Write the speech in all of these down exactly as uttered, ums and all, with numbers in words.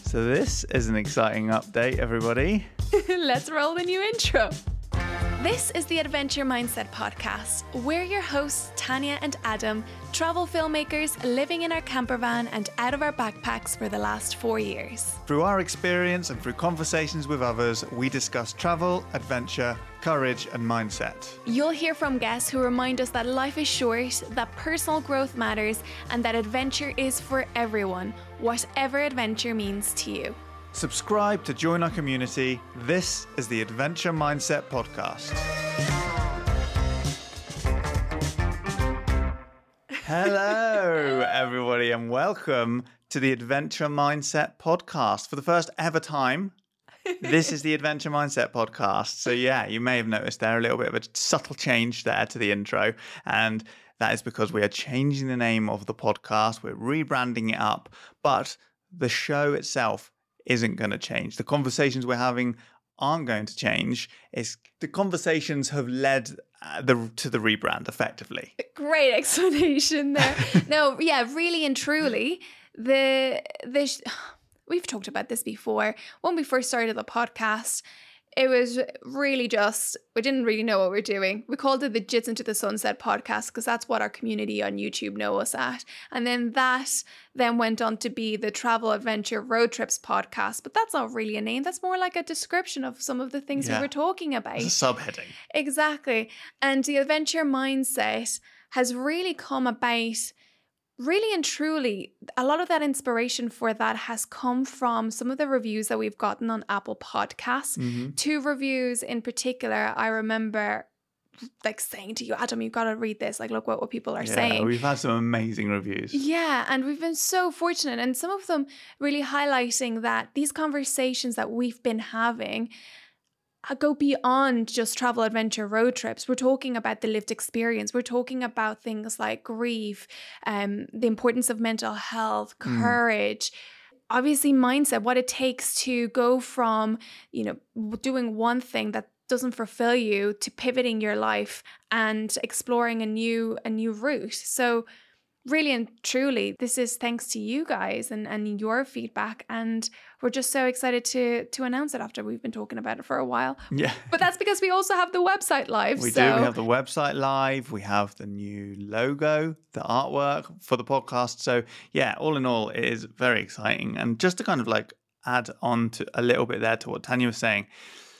So this is an exciting update, everybody. Let's roll the new intro. This is the Adventure Mindset Podcast. We're your hosts, Tanya and Adam, travel filmmakers living in our camper van and out of our backpacks for the last four years. Through our experience and through conversations with others, we discuss travel, adventure, courage, and mindset. You'll hear from guests who remind us that life is short, that personal growth matters, and that adventure is for everyone, whatever adventure means to you. Subscribe to join our community. This is the Adventure Mindset Podcast. Hello, everybody, and welcome to the Adventure Mindset Podcast. For the first ever time, this is the Adventure Mindset Podcast. So yeah, you may have noticed there a little bit of a subtle change there to the intro, and that is because we are changing the name of the podcast. We're rebranding it up, but the show itself isn't going to change. The conversations we're having aren't going to change. It's the conversations have led uh, the to the rebrand effectively. Great explanation there. No, yeah, really and truly, the the sh- we've talked about this before. When we first started the podcast, it was really just, we didn't really know what we were doing. We called it the Jits Into the Sunset Podcast because that's what our community on YouTube know us at. And then that then went on to be the Travel Adventure Road Trips Podcast. But that's not really a name. That's more like a description of some of the things Yeah. we were talking about. It's a subheading. Exactly. And the adventure mindset has really come about. Really and truly, a lot of that inspiration for that has come from some of the reviews that we've gotten on Apple Podcasts. Mm-hmm. Two reviews in particular, I remember like saying to you, Adam, you've got to read this. Like, look what, what people are Yeah, saying. we've had some amazing reviews. Yeah, and we've been so fortunate. And some of them really highlighting that these conversations that we've been having go beyond just travel, adventure, road trips. We're talking about the lived experience. We're talking about things like grief, um, the importance of mental health, courage, mm. obviously mindset, what it takes to go from, you know, doing one thing that doesn't fulfill you to pivoting your life and exploring a new a new route. So really and truly, this is thanks to you guys and, and your feedback. And we're just so excited to to announce it after we've been talking about it for a while. Yeah. But that's because we also have the website live. We so. do. We have the website live. We have the new logo, the artwork for the podcast. So yeah, all in all, it is very exciting. And just to kind of like add on to a little bit there to what Tanya was saying,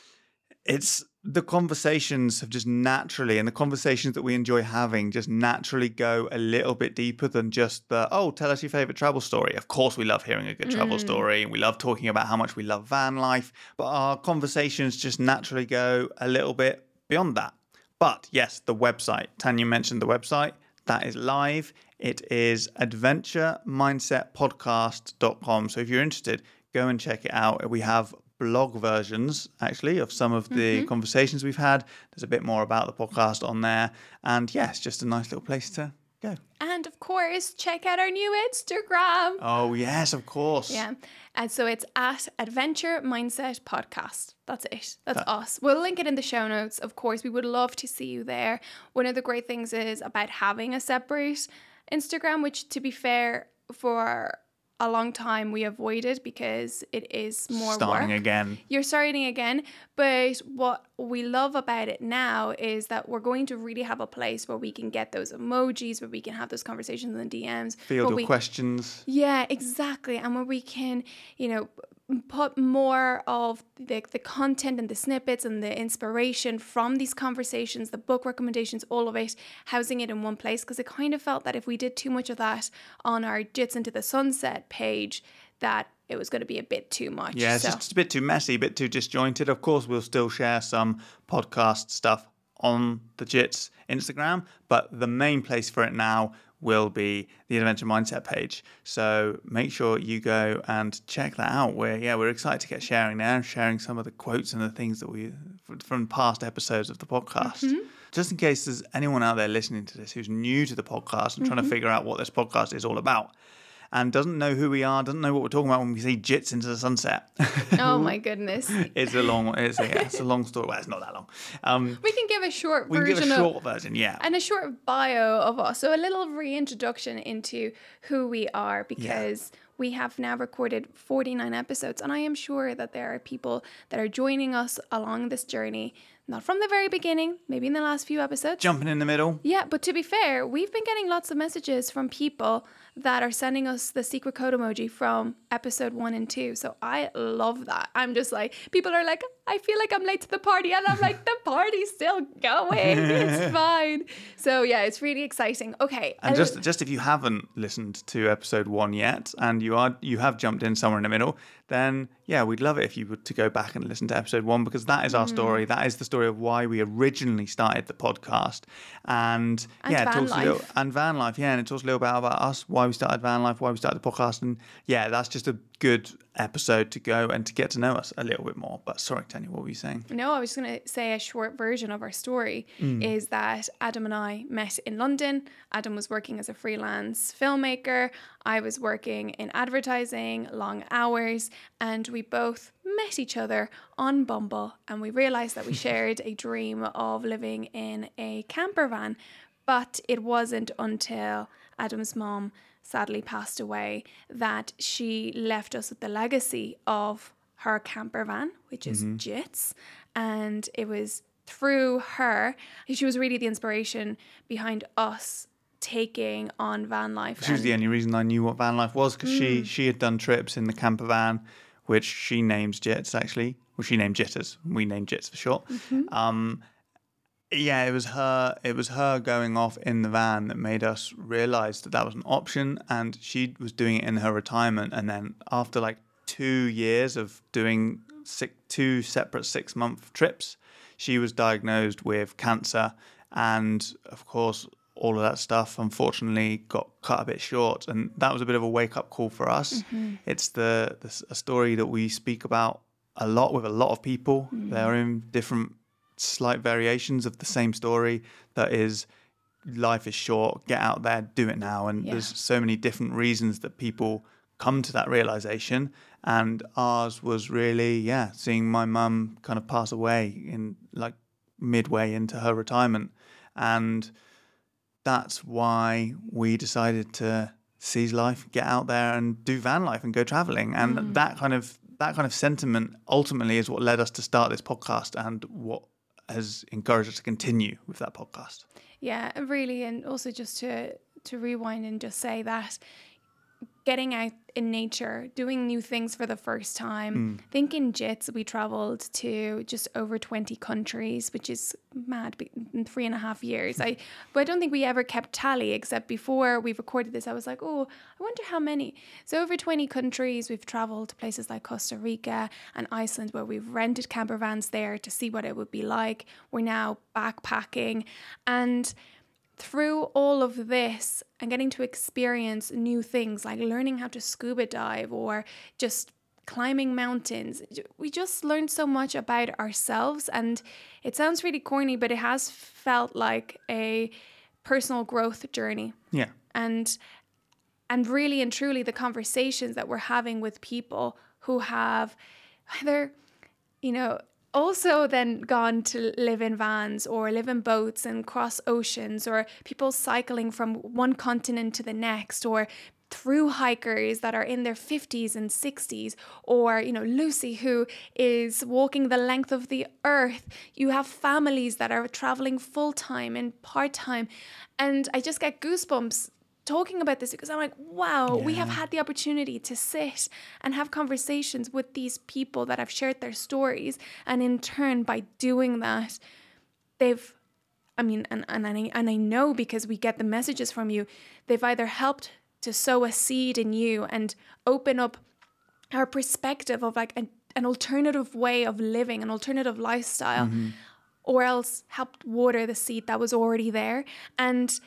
it's the conversations have just naturally, and the conversations that we enjoy having just naturally go a little bit deeper than just the, oh, tell us your favorite travel story. Of course, we love hearing a good travel mm. story, and we love talking about how much we love van life, but our conversations just naturally go a little bit beyond that. But yes, the website, Tanya mentioned the website, that is live. It is adventure mindset podcast dot com. So if you're interested, go and check it out. We have blog versions, actually, of some of the mm-hmm. conversations we've had. There's a bit more about the podcast on there. And yeah, it's just a nice little place to go. And of course, check out our new Instagram. Oh, yes, of course. Yeah. And so it's at Adventure Mindset Podcast. That's it. That's that. us. We'll link it in the show notes. Of course, we would love to see you there. One of the great things is about having a separate Instagram, which, to be fair, for a long time we avoided because it is more starting work. again. You're starting again. But what we love about it now is that we're going to really have a place where we can get those emojis, where we can have those conversations in the D Ms. Field your we, questions. Yeah, exactly. And where we can, you know, put more of the, the content and the snippets and the inspiration from these conversations, the book recommendations, all of it, housing it in one place. Because it kind of felt that if we did too much of that on our Jits Into the Sunset page, that it was going to be a bit too much. Yeah, it's so. just a bit too messy, a bit too disjointed. Of course, we'll still share some podcast stuff on the Jits Instagram, but the main place for it now will be the Adventure Mindset page. So make sure you go and check that out. We're, yeah, we're excited to get sharing there, sharing some of the quotes and the things that we from past episodes of the podcast. Mm-hmm. Just in case there's anyone out there listening to this who's new to the podcast and mm-hmm. trying to figure out what this podcast is all about. and doesn't know who we are, doesn't know what we're talking about when we see jits into the sunset. Oh my goodness. It's a long it's a, yeah, it's a long story. Well, it's not that long. Um, We can give a short we can version give a short of version, yeah. and a short bio of us. So a little reintroduction into who we are, because yeah. we have now recorded forty-nine episodes, and I am sure that there are people that are joining us along this journey, not from the very beginning, maybe in the last few episodes. Jumping in the middle. Yeah, but to be fair, we've been getting lots of messages from people that are sending us the secret code emoji from episode one and two. So I love that. I'm just like, people are like, I feel like I'm late to the party. And I'm like, the party's still going. It's fine. So yeah, it's really exciting. Okay. And just just if you haven't listened to episode one yet, and you are you have jumped in somewhere in the middle, then yeah, we'd love it if you were to go back and listen to episode one, because that is our mm. story. That is the story of why we originally started the podcast. And, and yeah, van it talks life. a little and van life, yeah, and it talks a little bit about us, why we started van life, why we started the podcast, and yeah, that's just a good episode to go and to get to know us a little bit more. But sorry, Tanya, what were you saying? No, I was just going to say a short version of our story mm. is that Adam and I met in London. Adam was working as a freelance filmmaker. I was working in advertising, long hours, and we both met each other on Bumble, and we realized that we shared a dream of living in a camper van. But it wasn't until Adam's mom sadly passed away that she left us with the legacy of her camper van, which is mm-hmm. Jits. And it was through her, she was really the inspiration behind us taking on van life. She was the only reason I knew what van life was, because mm. she she had done trips in the camper van, which she names Jits, actually. Well, she named Jitters. We named Jits for short. Mm-hmm. Um, yeah, it was her. It was her going off in the van that made us realise that that was an option, and she was doing it in her retirement. And then after like two years of doing six, two separate six-month trips, she was diagnosed with cancer, and of course, all of that stuff unfortunately got cut a bit short, and that was a bit of a wake-up call for us. Mm-hmm. It's the, the a story that we speak about a lot with a lot of people. Mm-hmm. They're in different slight variations of the same story, that is, life is short, get out there, do it now. And yeah. there's so many different reasons that people come to that realization, and ours was really yeah seeing my mum kind of pass away in like midway into her retirement, and that's why we decided to seize life, get out there and do van life and go traveling. And mm. that kind of that kind of sentiment ultimately is what led us to start this podcast, and what has encouraged us to continue with that podcast. Yeah, really. And also just to to rewind and just say that getting out in nature, doing new things for the first time. Mm. I think in Jits we travelled to just over twenty countries, which is mad, in three and a half years. I, but I don't think we ever kept tally, except before we recorded this, I was like, oh, I wonder how many. So over twenty countries, we've travelled to places like Costa Rica and Iceland, where we've rented camper vans there to see what it would be like. We're now backpacking, and through all of this and getting to experience new things like learning how to scuba dive or just climbing mountains, we just learned so much about ourselves. And it sounds really corny, but it has felt like a personal growth journey. Yeah. And and really and truly the conversations that we're having with people who have either, you know, also then gone to live in vans or live in boats and cross oceans, or people cycling from one continent to the next, or through hikers that are in their fifties and sixties, or, you know, Lucy, who is walking the length of the earth. You have families that are traveling full-time and part-time. And I just get goosebumps talking about this, because I'm like, wow, yeah. we have had the opportunity to sit and have conversations with these people that have shared their stories. And in turn, by doing that, they've, I mean, and, and, I, and I know because we get the messages from you, they've either helped to sow a seed in you and open up our perspective of like an, an alternative way of living, an alternative lifestyle, mm-hmm. or else helped water the seed that was already there. And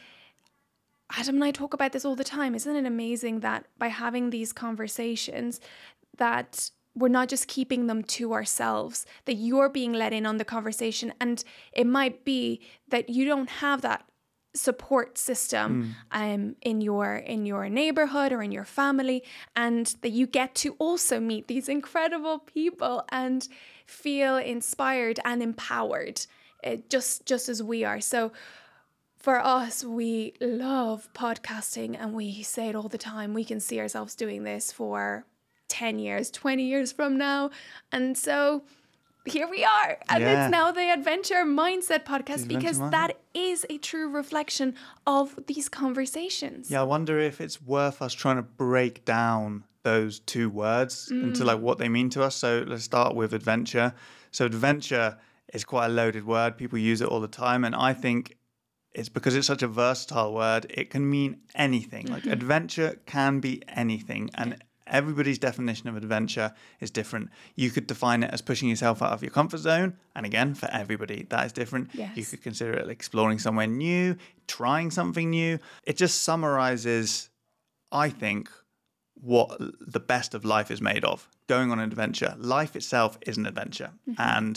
Adam and I talk about this all the time. Isn't it amazing that by having these conversations, that we're not just keeping them to ourselves, that you're being let in on the conversation. And it might be that you don't have that support system um, in your in your neighborhood or in your family, and that you get to also meet these incredible people and feel inspired and empowered, uh, just just as we are. So for us, we love podcasting, and we say it all the time. We can see ourselves doing this for ten years, twenty years from now. And so here we are. And Yeah. it's now the Adventure Mindset podcast, The because Adventure Mindset. that is a true reflection of these conversations. Yeah, I wonder if it's worth us trying to break down those two words into like what they mean to us. So let's start with adventure. So adventure is quite a loaded word. People use it all the time. And I think it's because it's such a versatile word. It can mean anything. Like adventure can be anything. And everybody's definition of adventure is different. You could define it as pushing yourself out of your comfort zone. And again, for everybody, that is different. Yes. You could consider it exploring somewhere new, trying something new. It just summarizes, I think, what the best of life is made of. Going on an adventure. Life itself is an adventure. And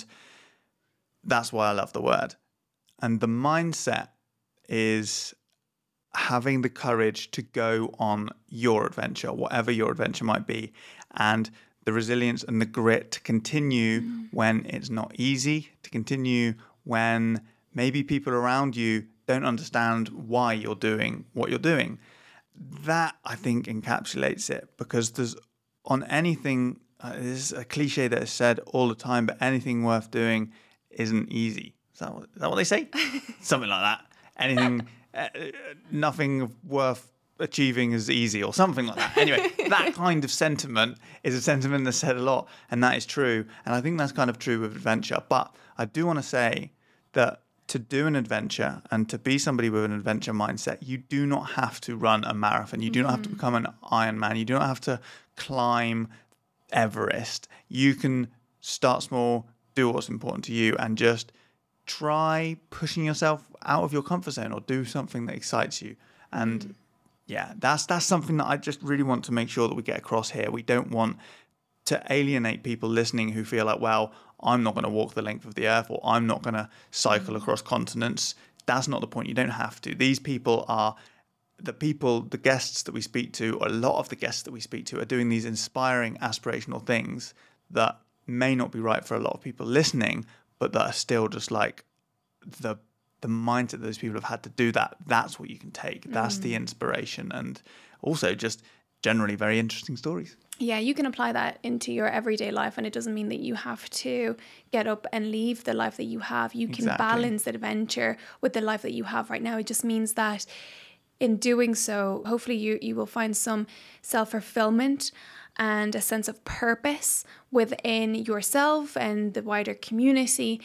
that's why I love the word. And the mindset is having the courage to go on your adventure, whatever your adventure might be, and the resilience and the grit to continue mm. when it's not easy, to continue when maybe people around you don't understand why you're doing what you're doing. That, I think, encapsulates it, because there's on anything, uh, this is a cliche that is said all the time, but anything worth doing isn't easy. Is that what, is that what they say? Something like that. Anything, uh, nothing worth achieving is easy, or something like that. Anyway, that kind of sentiment is a sentiment that's said a lot, and that is true. And I think that's kind of true with adventure. But I do want to say that to do an adventure and to be somebody with an adventure mindset, you do not have to run a marathon. You do mm-hmm. not have to become an Ironman. You do not have to climb Everest. You can start small, do what's important to you, and just try pushing yourself out of your comfort zone, or do something that excites you. And mm. yeah, that's that's something that I just really want to make sure that we get across here. We don't want to alienate people listening who feel like, well, I'm not going to walk the length of the earth, or I'm not going to cycle mm. across continents. That's not the point. You don't have to. These people are the people, the guests that we speak to, or a lot of the guests that we speak to, are doing these inspiring, aspirational things that may not be right for a lot of people listening, but that are still just like the the mindset that those people have had to do that. That's what you can take. That's mm. the inspiration, and also just generally very interesting stories. Yeah, you can apply that into your everyday life, and it doesn't mean that you have to get up and leave the life that you have. You can Exactly. balance adventure with the life that you have right now. It just means that in doing so, hopefully you, you will find some self-fulfillment and a sense of purpose within yourself and the wider community.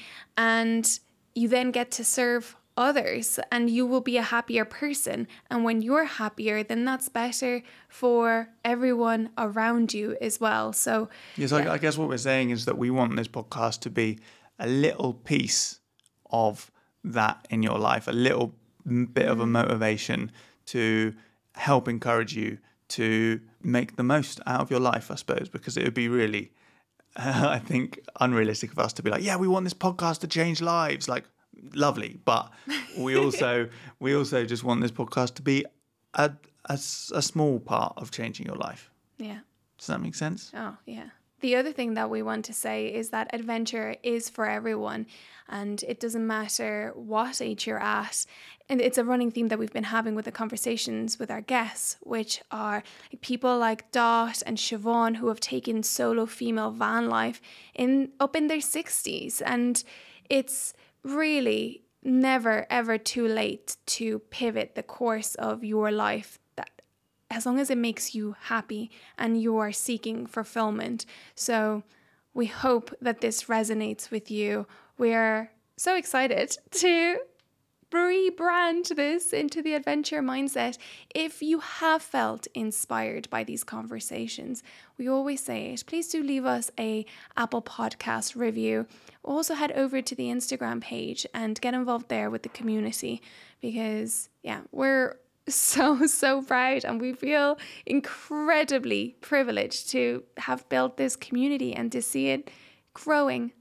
And you then get to serve others, and you will be a happier person. And when you're happier, then that's better for everyone around you as well. So yes, yeah. I, I guess what we're saying is that we want this podcast to be a little piece of that in your life, a little bit of a motivation to help encourage you to make the most out of your life, I suppose, because it would be really, uh, I think, unrealistic of us to be like, yeah, we want this podcast to change lives. Like, lovely, but we also we also just want this podcast to be a, a, a small part of changing your life. Yeah. Does that make sense? Oh, yeah. The other thing that we want to say is that adventure is for everyone, and it doesn't matter what age you're at. And it's a running theme that we've been having with the conversations with our guests, which are people like Dot and Siobhan, who have taken solo female van life in up in their sixties. And it's really never, ever too late to pivot the course of your life, that as long as it makes you happy and you are seeking fulfillment. So we hope that this resonates with you. We're so excited to rebrand this into the Adventure Mindset. If you have felt inspired by these conversations, we always say it, please do leave us a Apple Podcast review. Also head over to the Instagram page and get involved there with the community, because yeah, we're so, so proud, and we feel incredibly privileged to have built this community and to see it growing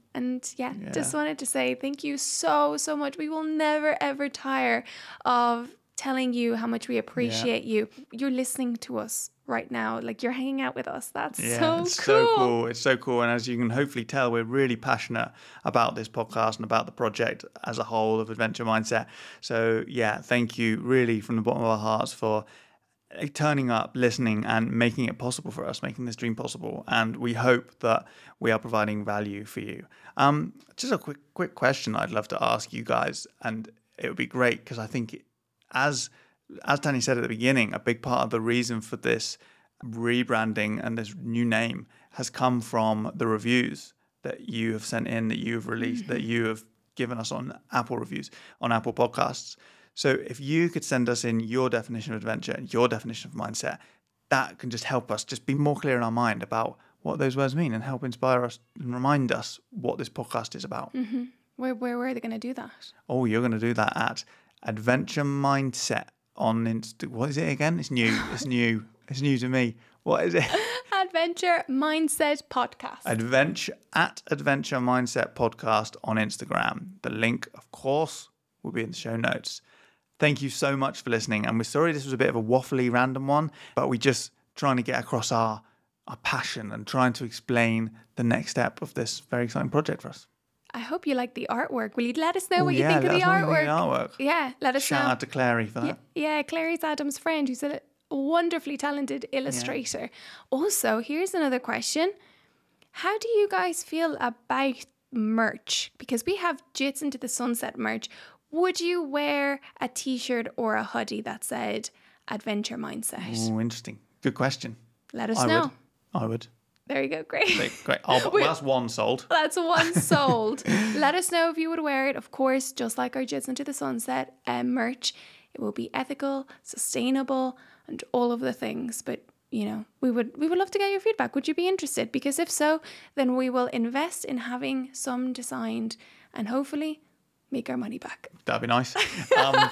And yeah, Yeah. just wanted to say thank you so, so much. We will never, ever tire of telling you how much we appreciate you. You're listening to us right now. Like, you're hanging out with us. That's Yeah, so it's cool. so cool. It's so cool. And as you can hopefully tell, we're really passionate about this podcast and about the project as a whole of Adventure Mindset. So yeah, thank you really from the bottom of our hearts for turning up, listening, and making it possible for us, making this dream possible. And we hope that we are providing value for you. Um, just a quick, quick question I'd love to ask you guys, and it would be great because I think, as as Tanya said at the beginning, a big part of the reason for this rebranding and this new name has come from the reviews that you have sent in, that you have released, mm-hmm. that you have given us on Apple reviews, on Apple Podcasts. So if you could send us in your definition of adventure and your definition of mindset, that can just help us just be more clear in our mind about what those words mean and help inspire us and remind us what this podcast is about. Mm-hmm. Where, where, where are they going to do that? Oh, you're going to do that at Adventure Mindset on Insta. What is it again? It's new. It's new. It's new to me. What is it? Adventure Mindset Podcast. Adventure at Adventure Mindset Podcast on Instagram. The link, of course, will be in the show notes. Thank you so much for listening. And we're sorry this was a bit of a waffly random one, but we're just trying to get across our, our passion and trying to explain the next step of this very exciting project for us. I hope you like the artwork. Will you let us know Ooh, what yeah, you think of the artwork. artwork? the artwork? Yeah, let us Shout know. out to Clary for that. Yeah, yeah, Clary's Adam's friend who's a wonderfully talented illustrator. Yeah. Also, here's another question. How do you guys feel about merch? Because we have Jits Into the Sunset merch. Would you wear a t-shirt or a hoodie that said Adventure Mindset? Oh, interesting. Good question. Let us I know. Would. I would. There you go. Great. Great. Oh, well, that's one sold. That's one sold. Let us know if you would wear it. Of course, just like our Jits Into the Sunset um, merch, it will be ethical, sustainable, and all of the things. But, you know, we would we would love to get your feedback. Would you be interested? Because if so, then we will invest in having some designed and hopefully make our money back. That'd be nice. Um,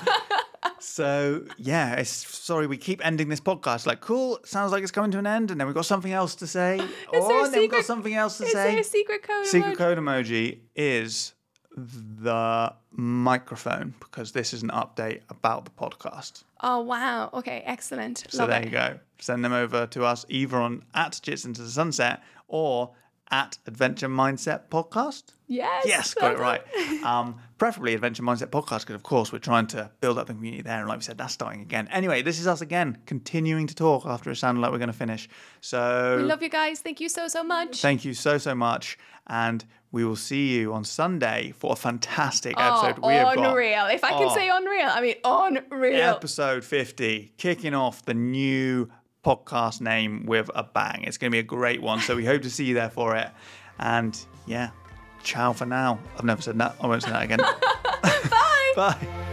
so, yeah, it's, sorry, we keep ending this podcast like, cool, sounds like it's coming to an end, and then we've got something else to say. Oh, and then we've got something else to is say. Is there a secret code Secret emoji? code emoji is the microphone, because this is an update about the podcast. Oh, wow. Okay, excellent. So Love there it. you go. Send them over to us either on at Jits Into the Sunset or at Adventure Mindset Podcast. Yes. Yes, got it right. Um, preferably Adventure Mindset Podcast, because of course we're trying to build up the community there. And like we said, that's starting again. Anyway, this is us again, continuing to talk after it sounded like we're going to finish. So we love you guys. Thank you so, so much. Thank you so, so much. And we will see you on Sunday for a fantastic oh, episode. We have got, unreal. If I can oh, say unreal, I mean unreal. Episode fifty, kicking off the new podcast name with a bang. It's going to be a great one. So we hope to see you there for it. And yeah, ciao for now. I've never said that. I won't say that again. Bye. Bye.